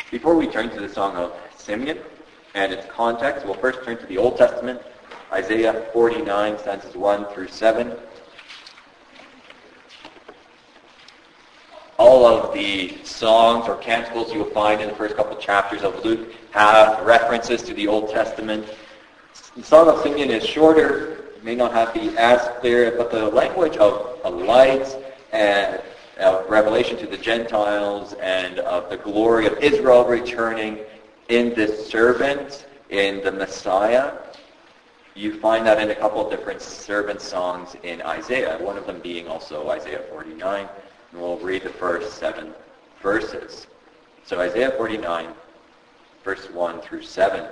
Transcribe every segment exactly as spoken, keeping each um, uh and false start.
Before we turn to the Song of Simeon and its context, we'll first turn to the Old Testament, Isaiah forty-nine, stanzas one through seven. All of the songs or canticles you'll find in the first couple chapters of Luke have references to the Old Testament. The Song of Simeon is shorter, may not have be as clear, but the language of a light and of revelation to the Gentiles and of the glory of Israel returning in this servant, in the Messiah. You find that in a couple of different servant songs in Isaiah, one of them being also Isaiah forty-nine. And we'll read the first seven verses. So Isaiah forty-nine, verse one through seven.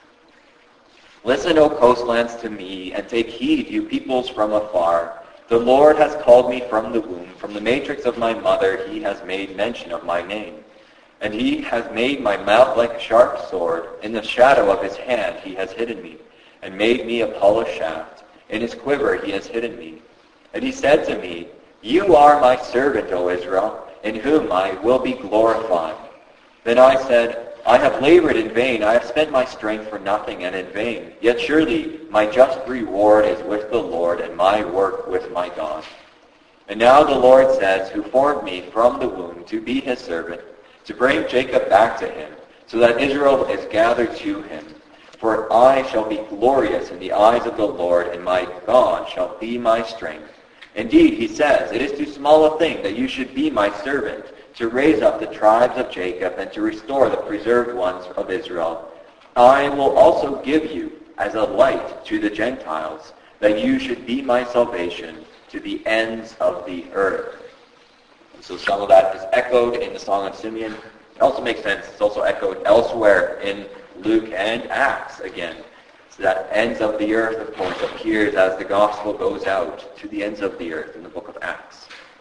Listen, O coastlands, to me, and take heed, you peoples from afar. The Lord has called me from the womb, from the matrix of my mother. He has made mention of my name. And he has made my mouth like a sharp sword. In the shadow of his hand he has hidden me, and made me a polished shaft. In his quiver he has hidden me. And he said to me, You are my servant, O Israel, in whom I will be glorified. Then I said, I have labored in vain. I have spent my strength for nothing and in vain. Yet surely my just reward is with the Lord, and my work with my God. And now the Lord says, who formed me from the womb to be his servant, to bring Jacob back to him, so that Israel is gathered to him. For I shall be glorious in the eyes of the Lord, and my God shall be my strength. Indeed, he says, it is too small a thing that you should be my servant, to raise up the tribes of Jacob and to restore the preserved ones of Israel. I will also give you as a light to the Gentiles, that you should be my salvation to the ends of the earth. And so some of that is echoed in the Song of Simeon. It also makes sense. It's also echoed elsewhere in Luke and Acts again. So that ends of the earth, of course, appears as the gospel goes out to the ends of the earth in the book of Acts.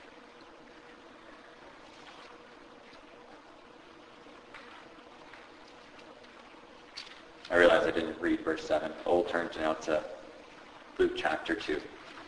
I realize I didn't read verse seven. We'll turn now to Luke chapter two.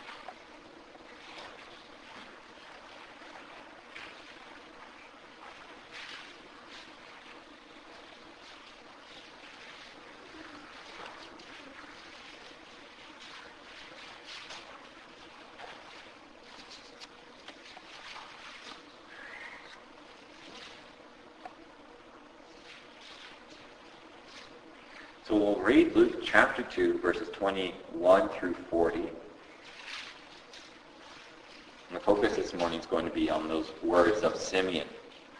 So we'll read Luke chapter two, verses twenty-one through forty. And the focus this morning is going to be on those words of Simeon.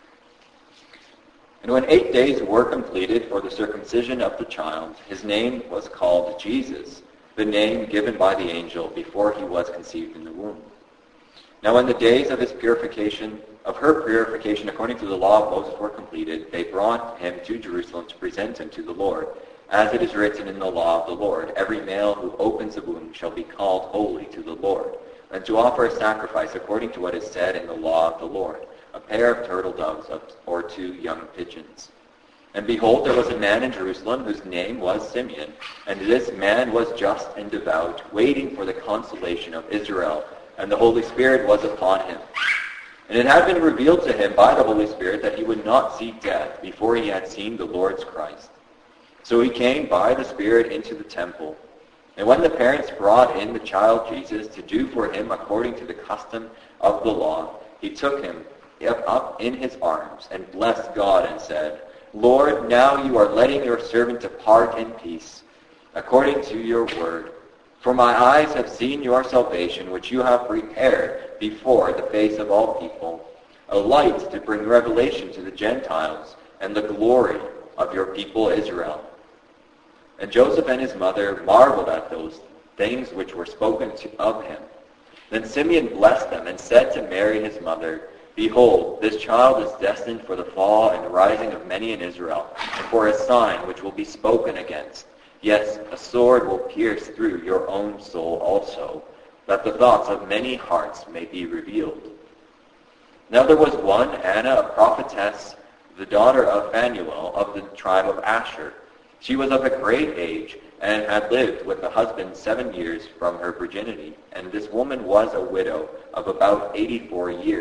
And when eight days were completed for the circumcision of the child, his name was called Jesus, the name given by the angel before he was conceived in the womb. Now when the days of his purification, of her purification according to the law of Moses were completed, they brought him to Jerusalem to present him to the Lord. As it is written in the law of the Lord, every male who opens the womb shall be called holy to the Lord, and to offer a sacrifice according to what is said in the law of the Lord, a pair of turtle doves or two young pigeons. And behold, there was a man in Jerusalem whose name was Simeon, and this man was just and devout, waiting for the consolation of Israel, and the Holy Spirit was upon him. And it had been revealed to him by the Holy Spirit that he would not see death before he had seen the Lord's Christ. So he came by the Spirit into the temple. And when the parents brought in the child Jesus to do for him according to the custom of the law, he took him up in his arms and blessed God and said, Lord, now you are letting your servant depart in peace, according to your word. For my eyes have seen your salvation, which you have prepared before the face of all people, a light to bring revelation to the Gentiles and the glory of your people Israel. And Joseph and his mother marveled at those things which were spoken to, of him. Then Simeon blessed them and said to Mary his mother, Behold, this child is destined for the fall and rising of many in Israel, and for a sign which will be spoken against. Yes, a sword will pierce through your own soul also, that the thoughts of many hearts may be revealed. Now there was one, Anna, a prophetess, the daughter of Phanuel of the tribe of Asher. She was of a great age, and had lived with a husband seven years from her virginity. And this woman was a widow of about eighty-four years.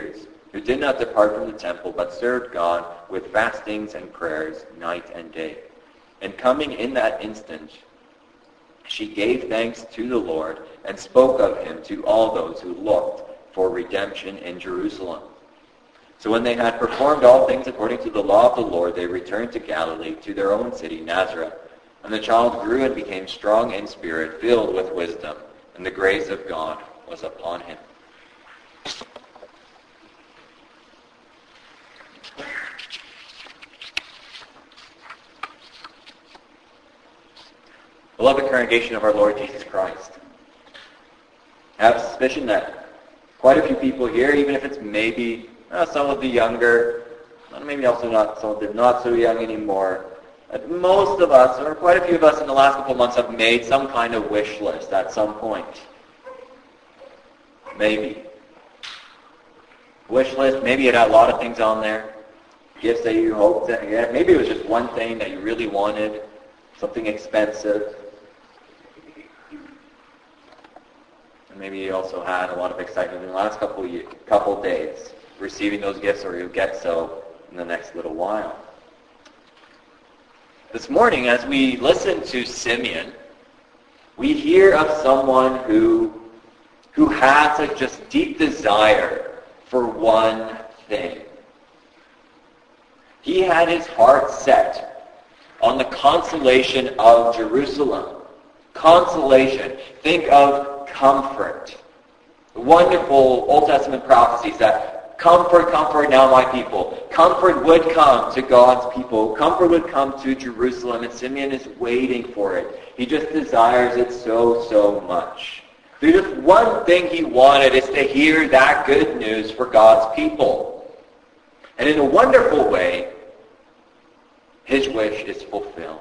who did not depart from the temple, but served God with fastings and prayers night and day. And coming in that instant, she gave thanks to the Lord and spoke of him to all those who looked for redemption in Jerusalem. So when they had performed all things according to the law of the Lord, they returned to Galilee, to their own city, Nazareth. And the child grew and became strong in spirit, filled with wisdom, and the grace of God was upon him. Beloved congregation of our Lord Jesus Christ, I have a suspicion that quite a few people here, even if it's maybe uh, some of the younger, maybe also not some of the not so young anymore, that most of us, or quite a few of us in the last couple of months, have made some kind of wish list at some point. Maybe. Wish list, maybe it had a lot of things on there. Gifts that you hoped to get. Maybe it was just one thing that you really wanted, something expensive. And maybe you also had a lot of excitement in the last couple of years, couple days, receiving those gifts, or you'll get so in the next little while. This morning, as we listen to Simeon, we hear of someone who, who has a just deep desire for one thing. He had his heart set on the consolation of Jerusalem. Consolation. Think of comfort. The wonderful Old Testament prophecies that comfort, comfort now my people. Comfort would come to God's people. Comfort would come to Jerusalem, and Simeon is waiting for it. He just desires it so, so much. There's just one thing he wanted is to hear that good news for God's people. And in a wonderful way, his wish is fulfilled.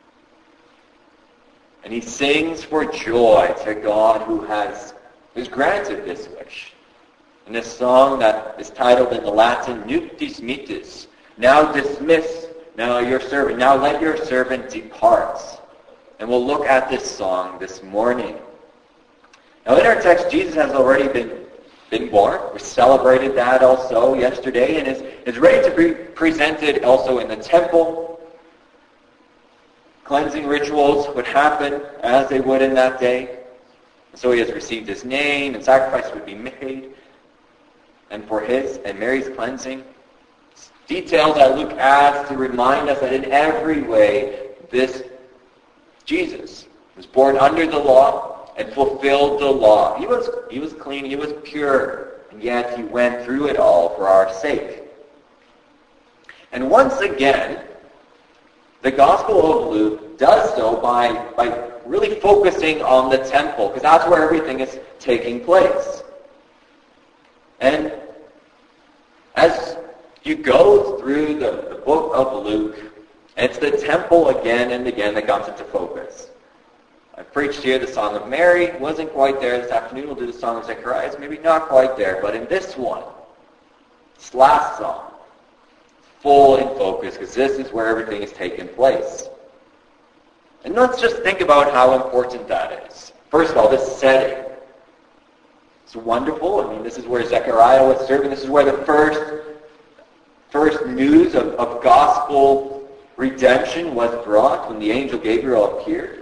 And he sings for joy to God who has, who's granted this wish. In this song that is titled in the Latin, Nuptis Mittis, now dismiss, now your servant, now let your servant depart. And we'll look at this song this morning. Now in our text, Jesus has already been, been born. We celebrated that also yesterday, and is, is ready to be presented also in the temple. Cleansing rituals would happen as they would in that day. So he has received his name, and sacrifice would be made. And for his and Mary's cleansing, details that Luke adds to remind us that in every way, this Jesus was born under the law and fulfilled the law. He was, he was clean, he was pure, and yet he went through it all for our sake. And once again, the Gospel of Luke does so by, by really focusing on the temple, because that's where everything is taking place. And as you go through the, the book of Luke, it's the temple again and again that comes into focus. I preached here the Song of Mary, wasn't quite there. This afternoon we'll do the Song of Zechariah, it's maybe not quite there, but in this one, this last song, full in focus, because this is where everything is taking place. And let's just think about how important that is. First of all, this setting. It's wonderful. I mean, this is where Zechariah was serving. This is where the first, first news of, of gospel redemption was brought when the angel Gabriel appeared.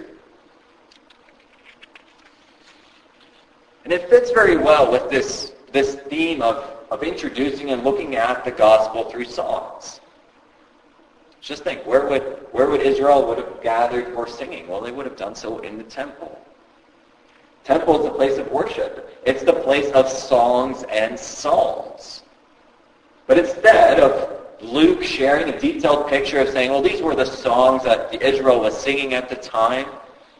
And it fits very well with this, this theme of, of introducing and looking at the gospel through songs. Just think, where would, where would Israel would have gathered for singing? Well, they would have done so in the temple. Temple is a place of worship. It's the place of songs and psalms. But instead of Luke sharing a detailed picture of saying, well, these were the songs that Israel was singing at the time,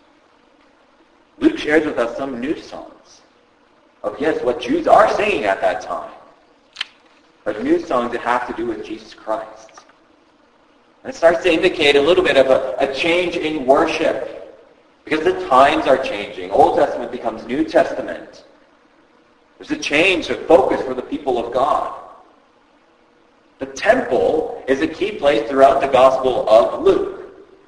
Luke shares with us some new songs of, yes, what Jews are singing at that time, but new songs that have to do with Jesus Christ. And it starts to indicate a little bit of a, a change in worship. Because the times are changing. Old Testament becomes New Testament. There's a change of focus for the people of God. The temple is a key place throughout the Gospel of Luke.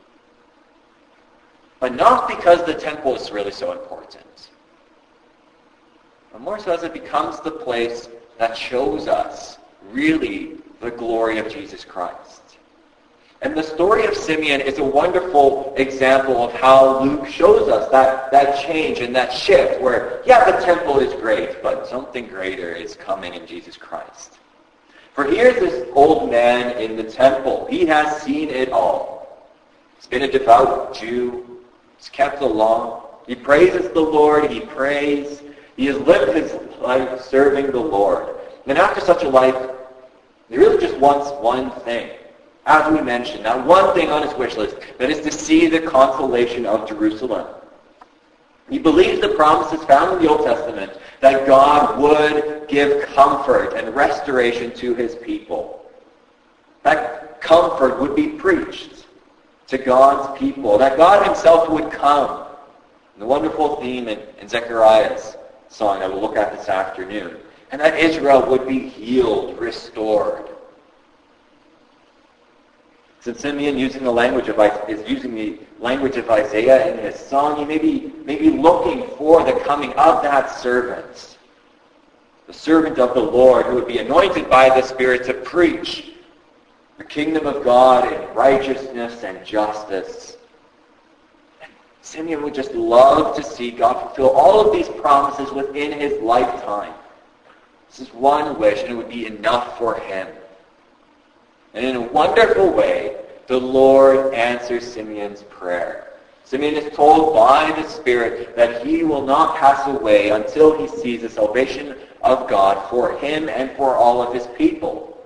But not because the temple is really so important. But more so as it becomes the place that shows us really the glory of Jesus Christ. And the story of Simeon is a wonderful example of how Luke shows us that, that change and that shift where, yeah, the temple is great, but something greater is coming in Jesus Christ. For here's this old man in the temple. He has seen it all. He's been a devout Jew. He's kept the law. He praises the Lord. He prays. He has lived his life serving the Lord. And after such a life, he really just wants one thing. As we mentioned, that one thing on his wish list, that is to see the consolation of Jerusalem. He believes the promises found in the Old Testament that God would give comfort and restoration to his people. That comfort would be preached to God's people. That God himself would come. The wonderful theme in, in Zechariah's song that we'll look at this afternoon. And that Israel would be healed, restored. Since Simeon using the language of is using the language of Isaiah in his song, he may be, may be looking for the coming of that servant, the servant of the Lord who would be anointed by the Spirit to preach the kingdom of God in righteousness and justice. And Simeon would just love to see God fulfill all of these promises within his lifetime. This is one wish, and it would be enough for him. And in a wonderful way, the Lord answers Simeon's prayer. Simeon is told by the Spirit that he will not pass away until he sees the salvation of God for him and for all of his people.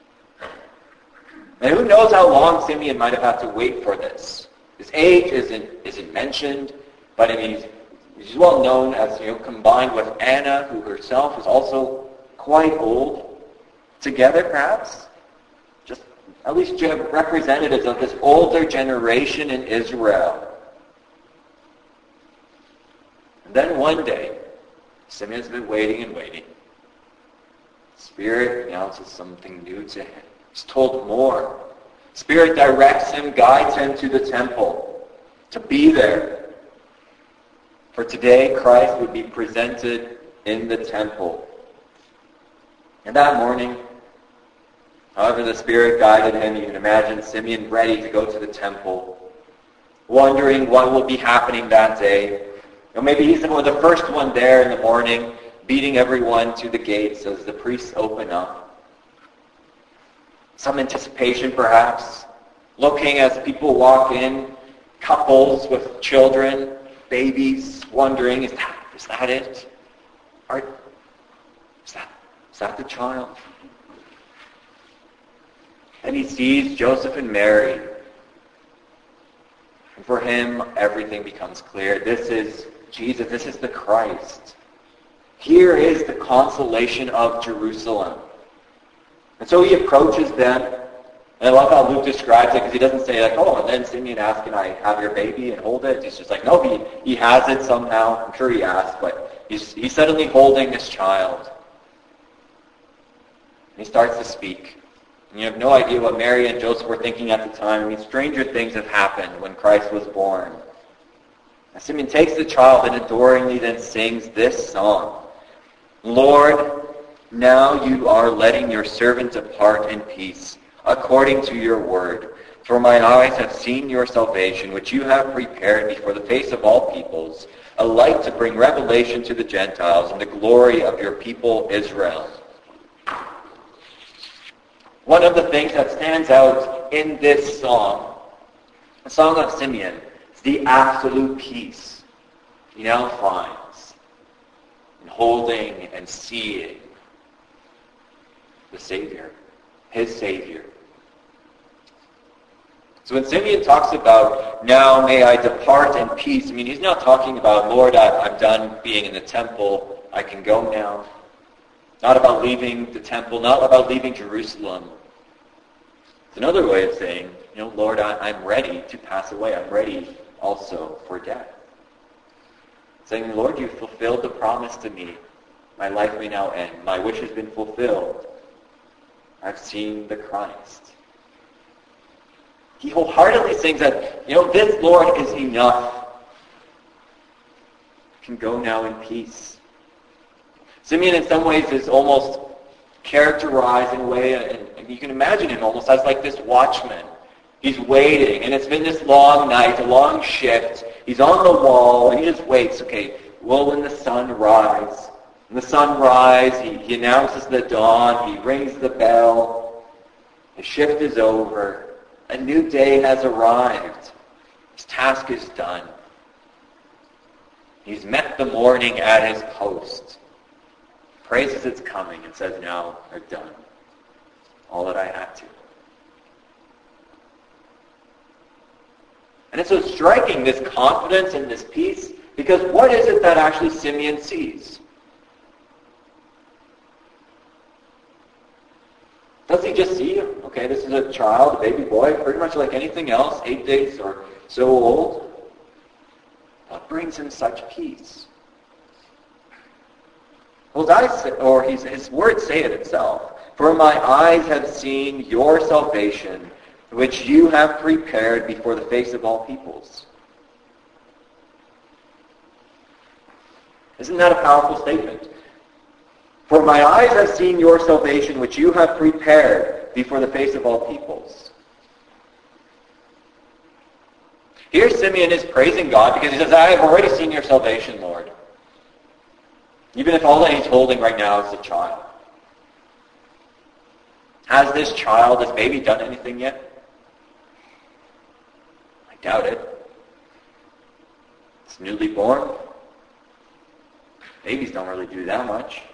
And who knows how long Simeon might have had to wait for this. His age isn't, isn't mentioned, but I mean, he's, he's well known as, you know, combined with Anna, who herself is also quite old, together perhaps. At least representatives of this older generation in Israel. And then one day, Simeon's been waiting and waiting. Spirit announces something new to him. He's told more. Spirit directs him, guides him to the temple, to be there. For today, Christ would be presented in the temple. And that morning, however the Spirit guided him, you can imagine Simeon ready to go to the temple, wondering what will be happening that day. Or maybe he's the first one there in the morning, beating everyone to the gates as the priests open up. Some anticipation perhaps, looking as people walk in, couples with children, babies, wondering, is that, is that it? Are, is that, is that the child? And he sees Joseph and Mary. And for him, everything becomes clear. This is Jesus. This is the Christ. Here is the consolation of Jerusalem. And so he approaches them. And I love how Luke describes it, because he doesn't say, like, oh, and then Simeon asked, can I have your baby and hold it? He's just like, no, he, he has it somehow. I'm sure he asked, but he's, he's suddenly holding this child. And he starts to speak. And you have no idea what Mary and Joseph were thinking at the time. I mean, stranger things have happened when Christ was born. And Simeon takes the child and adoringly then sings this song. Lord, now you are letting your servant depart in peace, according to your word. For my eyes have seen your salvation, which you have prepared before the face of all peoples, a light to bring revelation to the Gentiles and the glory of your people Israel. One of the things that stands out in this song, the Song of Simeon, is the absolute peace he now finds in holding and seeing the Savior, his Savior. So when Simeon talks about, now may I depart in peace, I mean, he's not talking about, Lord, I, I'm done being in the temple, I can go now. Not about leaving the temple, not about leaving Jerusalem. It's another way of saying, you know, Lord, I, I'm ready to pass away. I'm ready also for death. Saying, Lord, you've fulfilled the promise to me. My life may now end. My wish has been fulfilled. I've seen the Christ. He wholeheartedly sings that, you know, this, Lord, is enough. I can go now in peace. Simeon in some ways is almost characterized in a way, and, and you can imagine him almost as like this watchman. He's waiting, and it's been this long night, a long shift. He's on the wall, and he just waits. Okay, well, when the sun rise, when the sun rise, he, he announces the dawn, he rings the bell, the shift is over, a new day has arrived. His task is done. He's met the morning at his post, praises its coming, and says, now I've done all that I had to. And it's so striking, this confidence and this peace, because what is it that actually Simeon sees? Does he just see, okay, this is a child, a baby boy, pretty much like anything else, eight days or so old? What brings him such peace? Well, I say, or his, his words say it himself. For my eyes have seen your salvation, which you have prepared before the face of all peoples. Isn't that a powerful statement? For my eyes have seen your salvation, which you have prepared before the face of all peoples. Here Simeon is praising God because he says, I have already seen your salvation, Lord. Even if all that he's holding right now is a child. Has this child, this baby, done anything yet? I doubt it. It's newly born. Babies don't really do that much.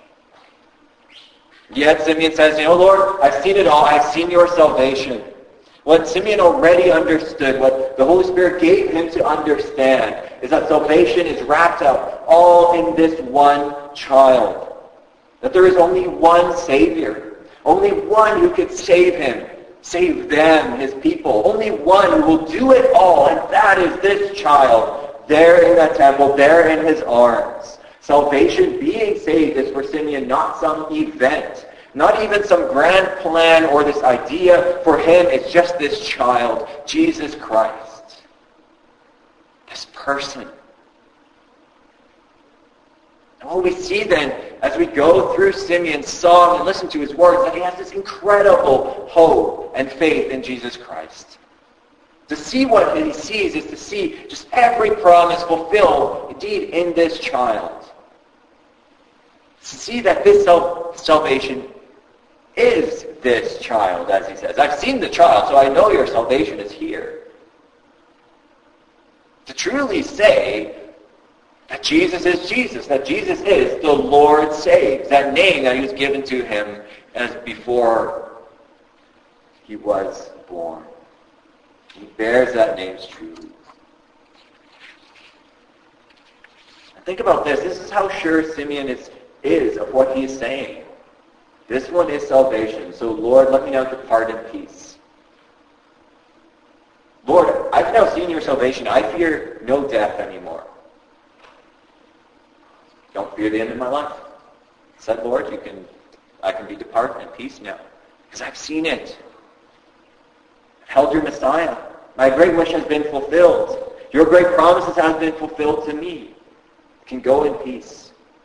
Yet Simeon says, you know, Lord, I've seen it all. I've seen your salvation. What Simeon already understood, what the Holy Spirit gave him to understand, is that salvation is wrapped up all in this one child. That there is only one Savior. Only one who could save him, save them, his people. Only one who will do it all, and that is this child there in that temple, there in his arms. Salvation, being saved, is for Simeon not some event, not even some grand plan or this idea. For him, it's just this child, Jesus Christ. This person. And what we see then, as we go through Simeon's song and listen to his words, that he has this incredible hope and faith in Jesus Christ. To see what he sees is to see just every promise fulfilled, indeed, in this child. To see that this salvation is this child, as he says. I've seen the child, so I know your salvation is here. To truly say that Jesus is Jesus, that Jesus is the Lord saves, that name that he was given to him as before he was born. He bears that name truly. And think about this. This is how sure Simeon is, is of what he is saying. This one is salvation. So, Lord, let me now depart in peace. Lord, I've now seen your salvation. I fear no death anymore. Don't fear the end of my life. Said, Lord, you can, I can be departed in peace now. Because I've seen it. I've held your Messiah. My great wish has been fulfilled. Your great promises have been fulfilled to me. I can go in peace.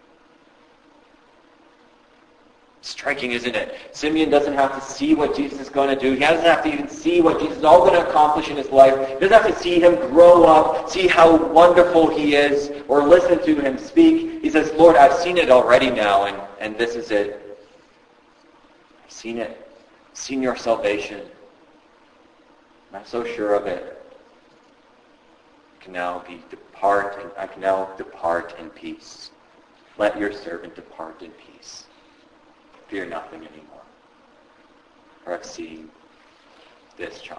Striking, isn't it? Simeon doesn't have to see what Jesus is going to do. He doesn't have to even see what Jesus is all going to accomplish in his life. He doesn't have to see him grow up, see how wonderful he is, or listen to him speak. He says, Lord, I've seen it already now, and, and this is it. I've seen it. I've seen your salvation. And I'm so sure of it. I can now be depart, and I can now depart in peace. Let your servant depart in peace. Fear nothing anymore. For I've seen this child.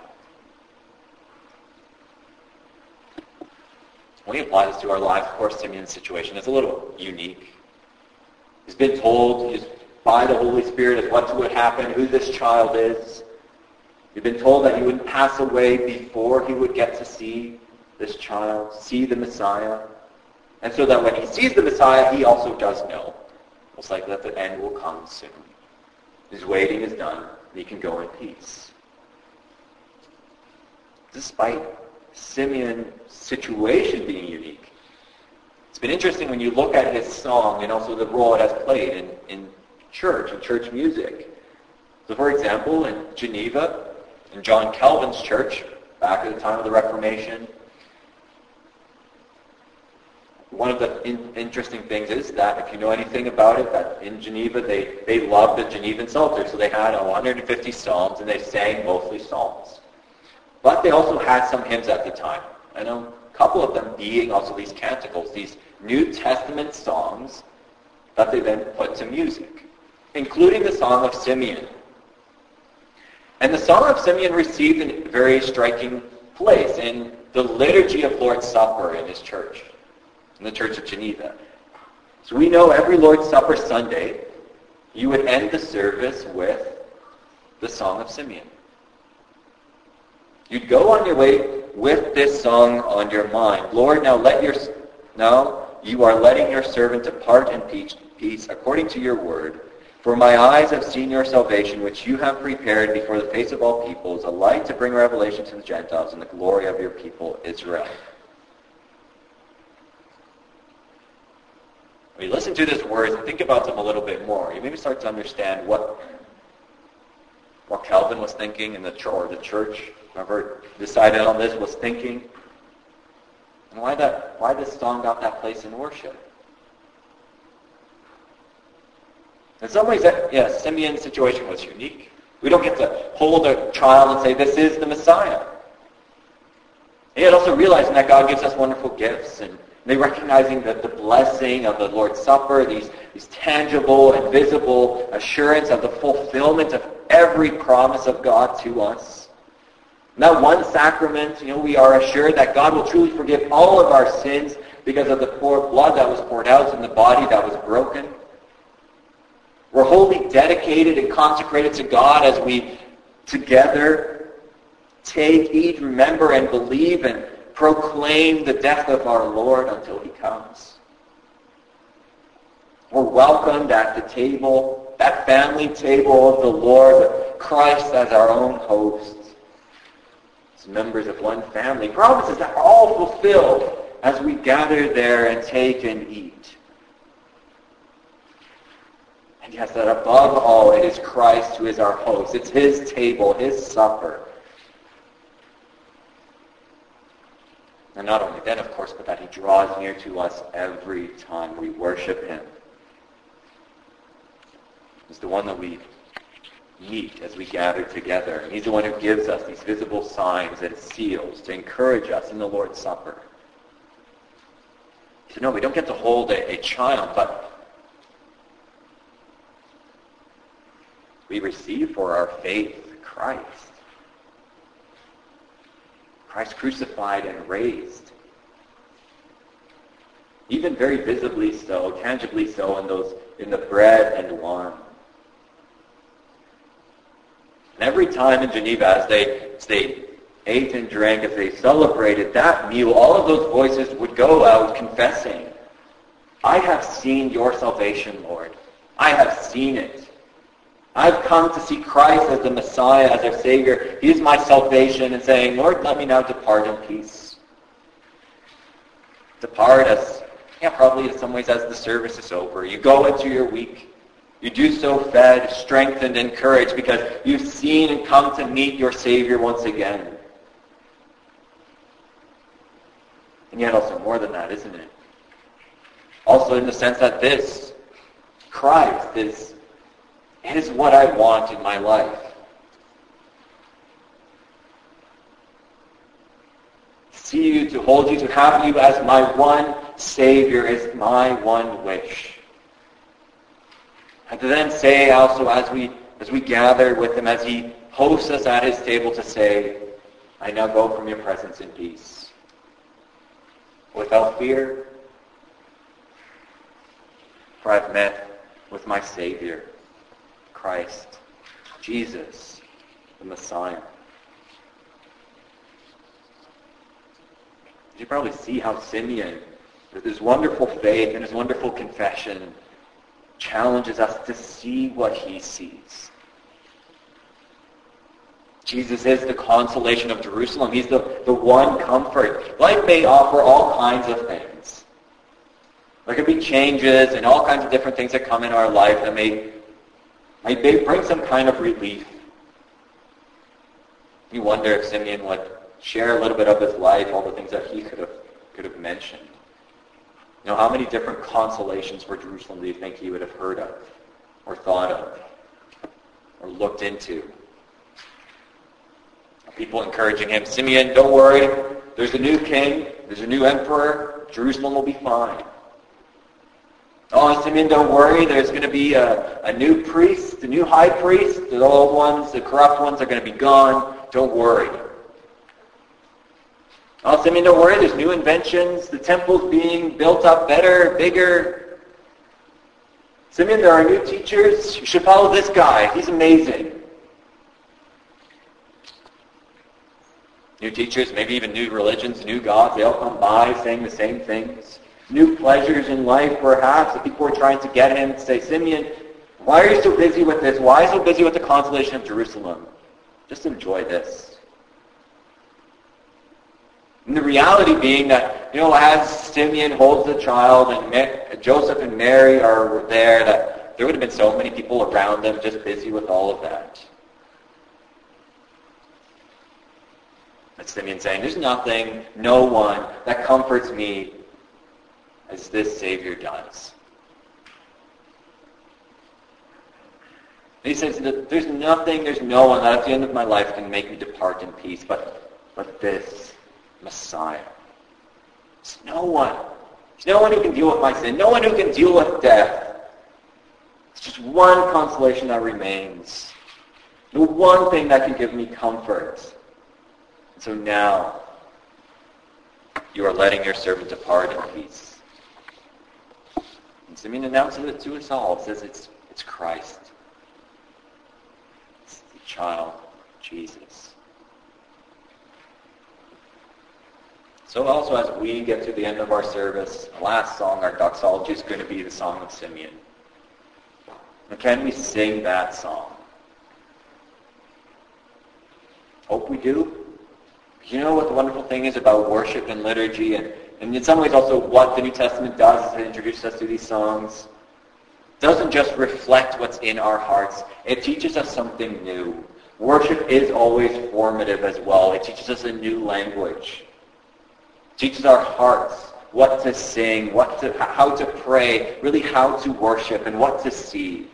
When we apply this to our lives, of course, Simeon's situation is a little unique. He's been told he's by the Holy Spirit as what would happen, who this child is. He's been told that he would pass away before he would get to see this child, see the Messiah. And so that when he sees the Messiah, he also does know. Most likely that the end will come soon. His waiting is done, and he can go in peace. Despite Simeon's situation being unique, it's been interesting when you look at his song and also the role it has played in, in church and church music. So for example, in Geneva, in John Calvin's church, back at the time of the Reformation, one of the in, interesting things is that, if you know anything about it, that in Geneva they, they loved the Genevan Psalter. So they had one hundred fifty psalms, and they sang mostly psalms. But they also had some hymns at the time. I know a couple of them being also these canticles, these New Testament songs that they then put to music, including the Song of Simeon. And the Song of Simeon received a very striking place in the liturgy of Lord's Supper in his church, in the Church of Geneva. So we know every Lord's Supper Sunday, you would end the service with the Song of Simeon. You'd go on your way with this song on your mind. Lord, now let your now you are letting your servant depart in peace, peace according to your word. For my eyes have seen your salvation, which you have prepared before the face of all peoples, a light to bring revelation to the Gentiles and the glory of your people Israel. When you listen to these words and think about them a little bit more, you maybe start to understand what what Calvin was thinking and the church, or the church, whoever decided on this, was thinking, and why that why this song got that place in worship. In some ways, that, yeah, Simeon's situation was unique. We don't get to hold a child and say, this is the Messiah. And yet also realizing that God gives us wonderful gifts, and they recognizing that the blessing of the Lord's Supper, these, these tangible and visible assurance of the fulfillment of every promise of God to us. And that one sacrament, you know, we are assured that God will truly forgive all of our sins because of the poor blood that was poured out and the body that was broken. We're wholly dedicated and consecrated to God as we together take, eat, remember, and believe and proclaim the death of our Lord until he comes. We're welcomed at the table, that family table of the Lord, with Christ as our own host, as members of one family. Promises that are all fulfilled as we gather there and take and eat. And yes, that above all, it is Christ who is our host. It's his table, his supper. And not only then, of course, but that he draws near to us every time we worship him. He's the one that we meet as we gather together. And he's the one who gives us these visible signs and seals to encourage us in the Lord's Supper. So no, we don't get to hold a, a child, but we receive for our faith Christ. Christ crucified and raised. Even very visibly so, tangibly so in those in the bread and wine. And every time in Geneva, as they, as they ate and drank, as they celebrated that meal, all of those voices would go out confessing, I have seen your salvation, Lord. I have seen it. I've come to see Christ as the Messiah, as our Savior. He is my salvation, and saying, Lord, let me now depart in peace. Depart as, yeah, probably in some ways as the service is over. You go into your week. You do so fed, strengthened, encouraged, because you've seen and come to meet your Savior once again. And yet also more than that, isn't it? Also in the sense that this, Christ, is It is what I want in my life. To see you, to hold you, to have you as my one Savior is my one wish. And to then say also as we as we gather with him, as he hosts us at his table, to say, I now go from your presence in peace. Without fear, for I've met with my Savior, Christ, Jesus, the Messiah. You probably see how Simeon, with his wonderful faith and his wonderful confession, challenges us to see what he sees. Jesus is the consolation of Jerusalem. He's the, the one comfort. Life may offer all kinds of things. There could be changes and all kinds of different things that come in our life that may might bring some kind of relief. You wonder if Simeon would share a little bit of his life, all the things that he could have could have mentioned. You know, how many different consolations for Jerusalem do you think he would have heard of, or thought of, or looked into? People encouraging him, Simeon, don't worry, there's a new king, there's a new emperor, Jerusalem will be fine. Oh, Simeon, don't worry, there's going to be a, a new priest, a new high priest, the old ones, the corrupt ones are going to be gone, don't worry. Oh, Simeon, don't worry, there's new inventions, the temple's being built up better, bigger. Simeon, there are new teachers, you should follow this guy, he's amazing. New teachers, maybe even new religions, new gods, they all come by saying the same things. New pleasures in life, perhaps, that people are trying to get him to say, Simeon, why are you so busy with this? Why so busy with the consolation of Jerusalem? Just enjoy this. And the reality being that, you know, as Simeon holds the child and Joseph and Mary are there, that there would have been so many people around them just busy with all of that. That's Simeon saying, there's nothing, no one that comforts me as this Savior does. And he says that there's nothing, there's no one that at the end of my life can make me depart in peace, but, but this Messiah. There's no one. There's no one who can deal with my sin, no one who can deal with death. It's just one consolation that remains. The one thing that can give me comfort. So now, you are letting your servant depart in peace. And Simeon announces it to us all. It says it's, it's Christ. It's the child, Jesus. So also as we get to the end of our service, the last song, our doxology, is going to be the Song of Simeon. And can we sing that song? Hope we do. You know what the wonderful thing is about worship and liturgy, and, and in some ways also what the New Testament does is it introduces us to these songs. It doesn't just reflect what's in our hearts. It teaches us something new. Worship is always formative as well. It teaches us a new language. It teaches our hearts what to sing, what to, how to pray, really how to worship, and what to see.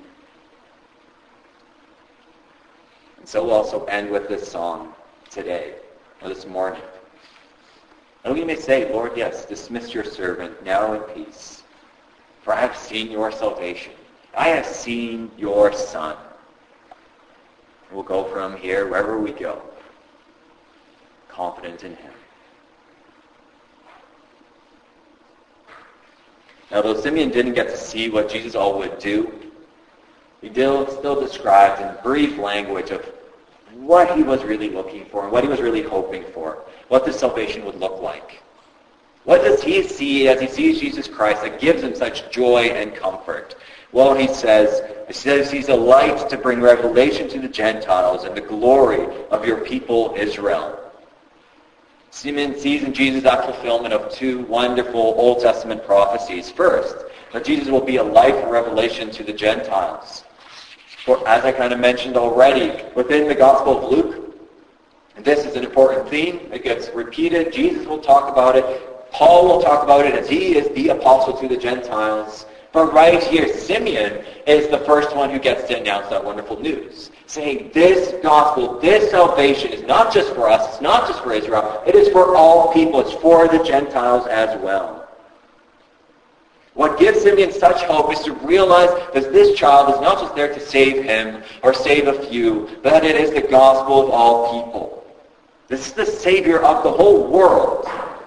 And so we'll also end with this song today. Or this morning. And we may say, Lord, yes, dismiss your servant now in peace. For I have seen your salvation. I have seen your Son. We'll go from here, wherever we go, confident in him. Now, though Simeon didn't get to see what Jesus all would do, he still describes in brief language of what he was really looking for and what he was really hoping for, what this salvation would look like. What does he see as he sees Jesus Christ that gives him such joy and comfort? Well, he says, he says he's a light to bring revelation to the Gentiles and the glory of your people Israel. Simeon sees in Jesus that fulfillment of two wonderful Old Testament prophecies. First, that Jesus will be a light for revelation to the Gentiles. For as I kind of mentioned already, within the Gospel of Luke, and this is an important theme. It gets repeated. Jesus will talk about it. Paul will talk about it as he is the apostle to the Gentiles. But right here, Simeon is the first one who gets to announce that wonderful news, saying this gospel, this salvation is not just for us, it's not just for Israel, it is for all people, it's for the Gentiles as well. What gives Simeon such hope is to realize that this child is not just there to save him or save a few, but that it is the gospel of all people. This is the Savior of the whole world.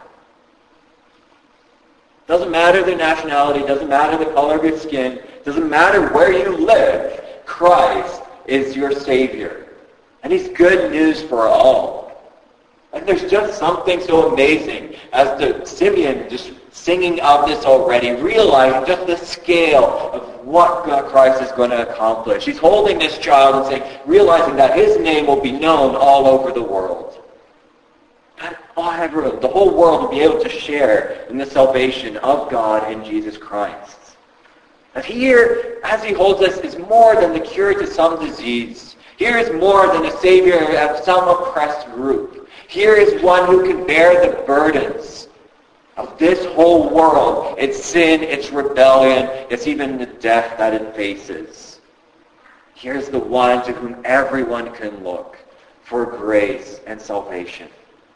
Doesn't matter the nationality, doesn't matter the color of your skin, doesn't matter where you live, Christ is your Savior. And he's good news for all. And there's just something so amazing as to Simeon just singing of this already, realizing just the scale of what God Christ is going to accomplish. He's holding this child and saying, realizing that his name will be known all over the world. And the whole world will be able to share in the salvation of God in Jesus Christ. That here, as he holds us, is more than the cure to some disease. Here is more than a savior of some oppressed group. Here is one who can bear the burdens of this whole world, its sin, its rebellion, it's even the death that it faces. Here's the one to whom everyone can look for grace and salvation.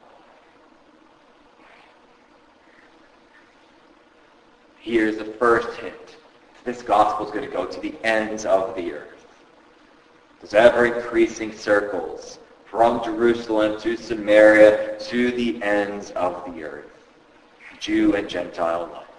Here's the first hint. This gospel is going to go to the ends of the earth. Those ever-increasing circles from Jerusalem to Samaria to the ends of the earth, Jew and Gentile alike.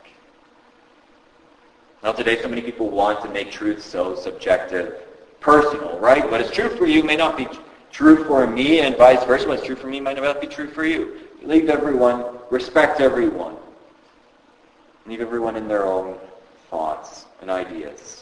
Now today so many people want to make truth so subjective, personal, right? What is true for you may not be true for me, and vice versa. What's true for me might not be true for you. Leave everyone, respect everyone. Leave everyone in their own thoughts and ideas.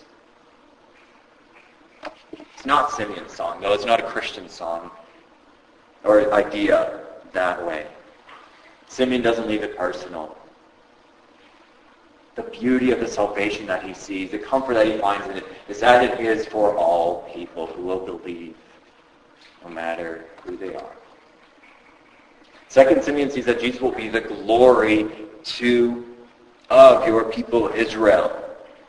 It's not Simeon's song, though. It's not a Christian song or idea that way. Simeon doesn't leave it personal. The beauty of the salvation that he sees, the comfort that he finds in it, is that it is for all people who will believe, no matter who they are. Second, Simeon sees that Jesus will be the glory to of your people Israel.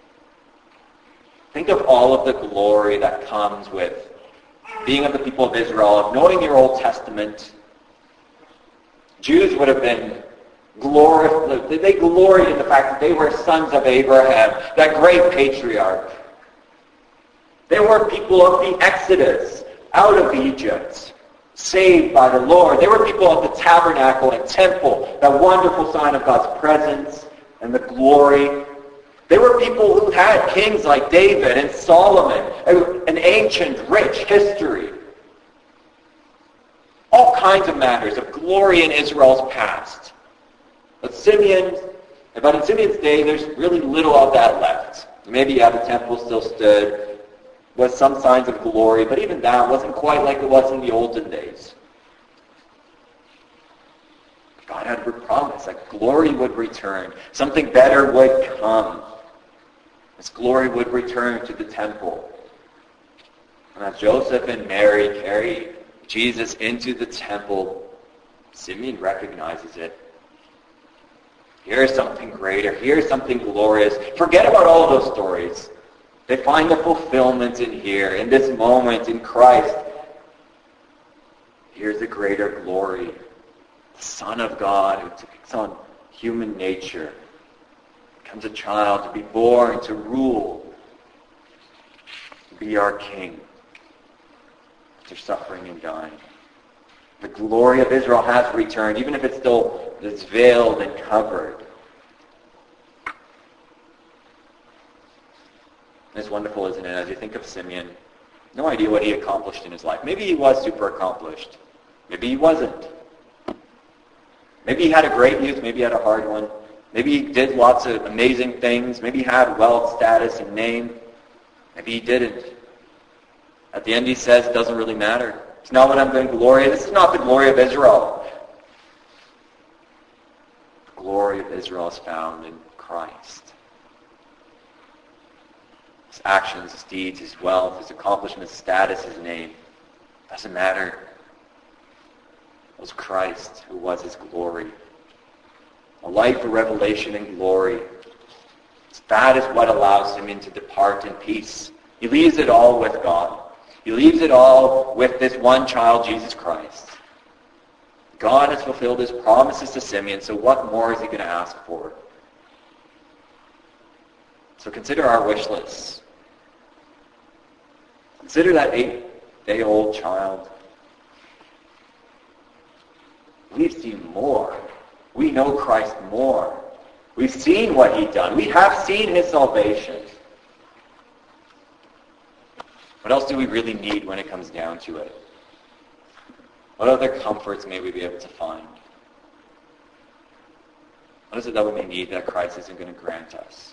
Think of all of the glory that comes with being of the people of Israel, of knowing your Old Testament. Jews would have been glorified. They gloried in the fact that they were sons of Abraham, that great patriarch. They were people of the Exodus, out of Egypt, saved by the Lord. They were people of the tabernacle and temple, that wonderful sign of God's presence and the glory. They were people who had kings like David and Solomon, an ancient, rich history. All kinds of matters of glory in Israel's past. But Simeon, but in Simeon's day, there's really little of that left. Maybe yeah, the temple still stood, with some signs of glory, but even that wasn't quite like it was in the olden days. God had promised that glory would return. Something better would come. This glory would return to the temple. And as Joseph and Mary carry Jesus into the temple, Simeon recognizes it. Here's something greater. Here's something glorious. Forget about all of those stories. They find the fulfillment in here, in this moment, in Christ. Here's the greater glory. The Son of God who takes on human nature, becomes a child to be born, to rule, to be our King after suffering and dying. The glory of Israel has returned, even if it's still it's veiled and covered. It's wonderful, isn't it, as you think of Simeon, no idea what he accomplished in his life. Maybe he was super accomplished. Maybe he wasn't. Maybe he had a great youth, maybe he had a hard one. Maybe he did lots of amazing things. Maybe he had wealth, status, and name. Maybe he didn't. At the end he says, it doesn't really matter. It's not what I'm going to glory. This is not the glory of Israel. The glory of Israel is found in Christ. His actions, his deeds, his wealth, his accomplishments, his status, his name. Doesn't matter. It was Christ who was his glory. A life of revelation and glory. That is what allows him to depart in peace. He leaves it all with God. He leaves it all with this one child, Jesus Christ. God has fulfilled his promises to Simeon, so what more is he going to ask for? So consider our wish list. Consider that eight-day-old child. We've seen more. We know Christ more. We've seen what he's done. We have seen his salvation. What else do we really need when it comes down to it? What other comforts may we be able to find? What is it that we may need that Christ isn't going to grant us?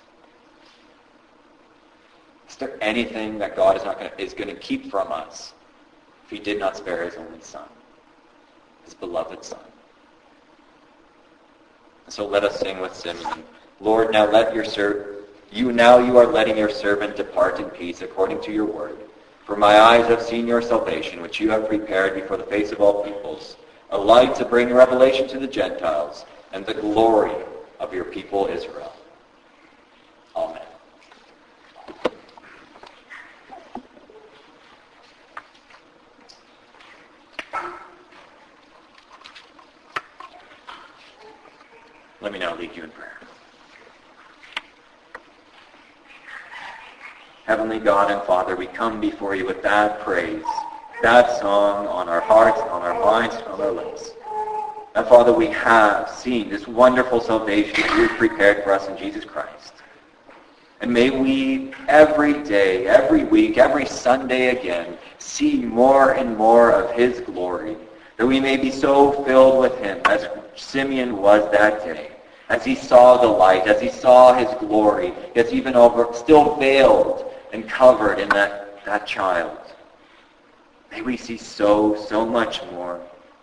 Is there anything that God is not going to, is going to keep from us if he did not spare his only Son, his beloved Son? And so let us sing with Simeon. Lord, now let your, ser- You now you are letting your servant depart in peace according to your word. For my eyes have seen your salvation, which you have prepared before the face of all peoples, a light to bring revelation to the Gentiles, and the glory of your people Israel. Amen. Let me now lead you in prayer. Heavenly God and Father, we come before you with that praise, that song on our hearts, on our minds, on our lips. And Father, we have seen this wonderful salvation that you've prepared for us in Jesus Christ. And may we every day, every week, every Sunday again, see more and more of his glory, that we may be so filled with him as Simeon was that day, as he saw the light, as he saw his glory, as even over, still veiled and covered in that, that child. May we see so, so much more.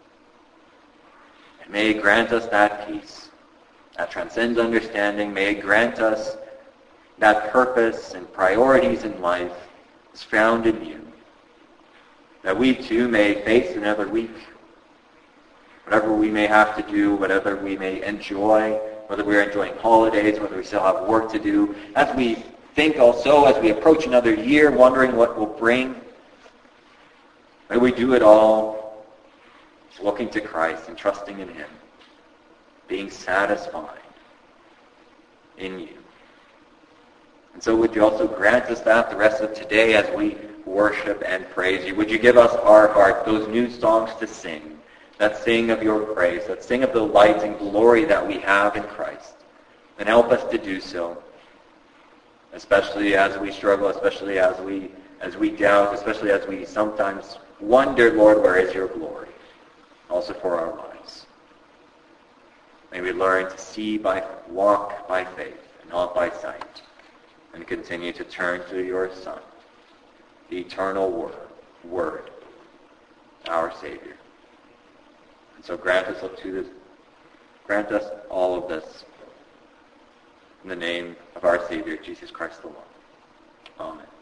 And may it grant us that peace that transcends understanding. May it grant us that purpose and priorities in life is found in you. That we too may face another week. Whatever we may have to do, whatever we may enjoy, whether we're enjoying holidays, whether we still have work to do, as we think also, as we approach another year, wondering what will bring, may we do it all looking to Christ and trusting in him, being satisfied in you. And so would you also grant us that the rest of today as we worship and praise you? Would you give us our heart, those new songs to sing, that sing of your praise, that sing of the light and glory that we have in Christ, and help us to do so, especially as we struggle, especially as we as we doubt, especially as we sometimes wonder, Lord, where is your glory? Also for our lives. May we learn to see by, walk by faith, and not by sight, and continue to turn to your Son, the eternal Word, Word, our Savior. And so grant us to this, grant us all of this in the name of our Savior, Jesus Christ the Lord. Amen.